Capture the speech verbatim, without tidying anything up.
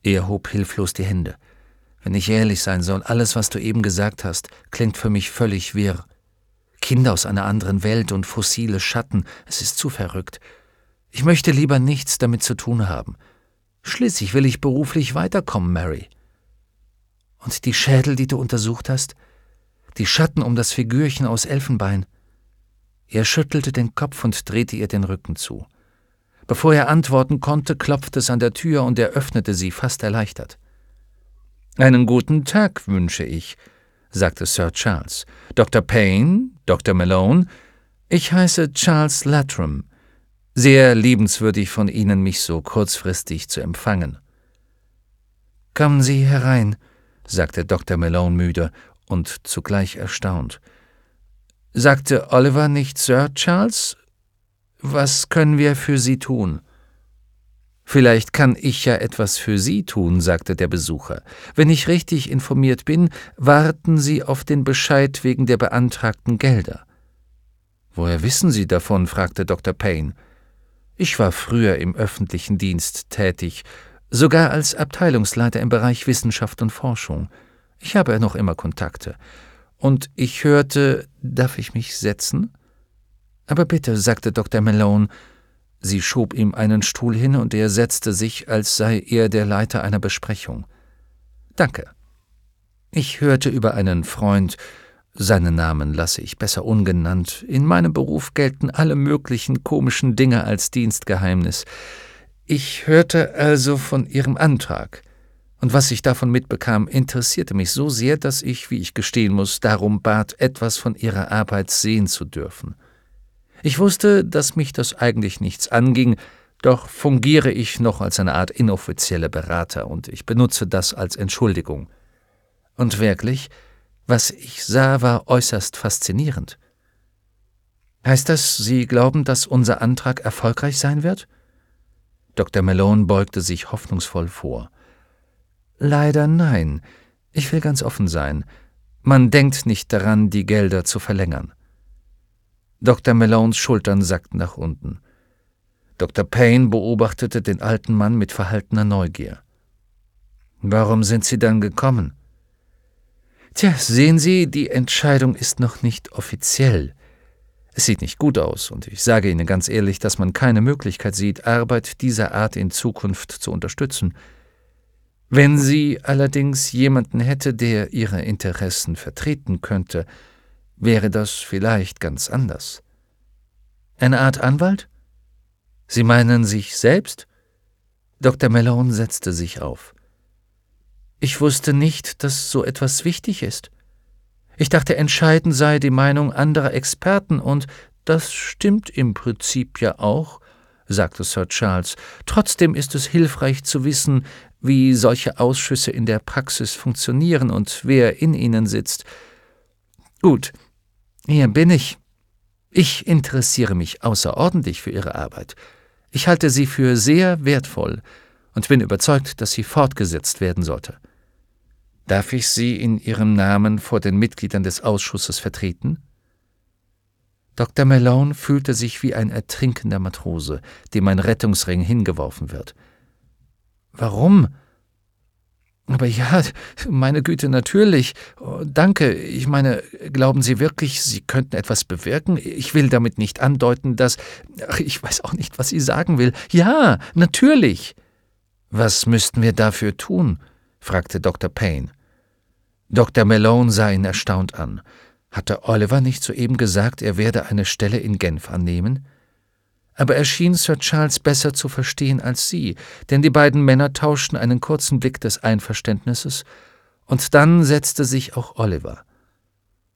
Er hob hilflos die Hände. »Wenn ich ehrlich sein soll, alles, was du eben gesagt hast, klingt für mich völlig wirr. Kinder aus einer anderen Welt und fossile Schatten, es ist zu verrückt. Ich möchte lieber nichts damit zu tun haben. Schließlich will ich beruflich weiterkommen, Mary.« »Und die Schädel, die du untersucht hast? Die Schatten um das Figürchen aus Elfenbein?« Er schüttelte den Kopf und drehte ihr den Rücken zu. Bevor er antworten konnte, klopfte es an der Tür und er öffnete sie fast erleichtert. »Einen guten Tag wünsche ich«, sagte Sir Charles. »Doktor Payne, Doktor Malone, ich heiße Charles Lattram. Sehr liebenswürdig von Ihnen, mich so kurzfristig zu empfangen.« »Kommen Sie herein«, sagte Doktor Malone müde und zugleich erstaunt. »Sagte Oliver nicht Sir Charles? Was können wir für Sie tun?« »Vielleicht kann ich ja etwas für Sie tun«, sagte der Besucher. »Wenn ich richtig informiert bin, warten Sie auf den Bescheid wegen der beantragten Gelder.« »Woher wissen Sie davon?« fragte Doktor Payne. »Ich war früher im öffentlichen Dienst tätig, sogar als Abteilungsleiter im Bereich Wissenschaft und Forschung. Ich habe noch immer Kontakte. Und ich hörte, darf ich mich setzen?« »Aber bitte«, sagte Doktor Malone. Sie schob ihm einen Stuhl hin und er setzte sich, als sei er der Leiter einer Besprechung. »Danke. Ich hörte über einen Freund, seinen Namen lasse ich besser ungenannt. In meinem Beruf gelten alle möglichen komischen Dinge als Dienstgeheimnis. Ich hörte also von Ihrem Antrag. Und was ich davon mitbekam, interessierte mich so sehr, dass ich, wie ich gestehen muss, darum bat, etwas von Ihrer Arbeit sehen zu dürfen. Ich wusste, dass mich das eigentlich nichts anging, doch fungiere ich noch als eine Art inoffizieller Berater und ich benutze das als Entschuldigung. Und wirklich, was ich sah, war äußerst faszinierend. Heißt das, Sie glauben, dass unser Antrag erfolgreich sein wird?« Doktor Malone beugte sich hoffnungsvoll vor. »Leider nein. Ich will ganz offen sein. Man denkt nicht daran, die Gelder zu verlängern.« Doktor Malones Schultern sackten nach unten. Doktor Payne beobachtete den alten Mann mit verhaltener Neugier. »Warum sind Sie dann gekommen?« »Tja, sehen Sie, die Entscheidung ist noch nicht offiziell. Es sieht nicht gut aus, und ich sage Ihnen ganz ehrlich, dass man keine Möglichkeit sieht, Arbeit dieser Art in Zukunft zu unterstützen. Wenn sie allerdings jemanden hätte, der ihre Interessen vertreten könnte, wäre das vielleicht ganz anders.« »Eine Art Anwalt? Sie meinen sich selbst?« Doktor Malone setzte sich auf. »Ich wusste nicht, dass so etwas wichtig ist. Ich dachte, entscheidend sei die Meinung anderer Experten, und das stimmt im Prinzip ja auch«, sagte Sir Charles. »Trotzdem ist es hilfreich zu wissen, wie solche Ausschüsse in der Praxis funktionieren und wer in ihnen sitzt. Gut, hier bin ich. Ich interessiere mich außerordentlich für Ihre Arbeit. Ich halte sie für sehr wertvoll und bin überzeugt, dass sie fortgesetzt werden sollte. Darf ich Sie in Ihrem Namen vor den Mitgliedern des Ausschusses vertreten?« Doktor Malone fühlte sich wie ein ertrinkender Matrose, dem ein Rettungsring hingeworfen wird. »Warum?« »Aber ja, meine Güte, natürlich. Oh, danke. Ich meine, glauben Sie wirklich, Sie könnten etwas bewirken? Ich will damit nicht andeuten, dass... Ach, ich weiß auch nicht, was sie sagen will. Ja, natürlich.« »Was müssten wir dafür tun?« fragte Doktor Payne. Doktor Malone sah ihn erstaunt an. Hatte Oliver nicht soeben gesagt, er werde eine Stelle in Genf annehmen? Aber er schien Sir Charles besser zu verstehen als sie, denn die beiden Männer tauschten einen kurzen Blick des Einverständnisses, und dann setzte sich auch Oliver.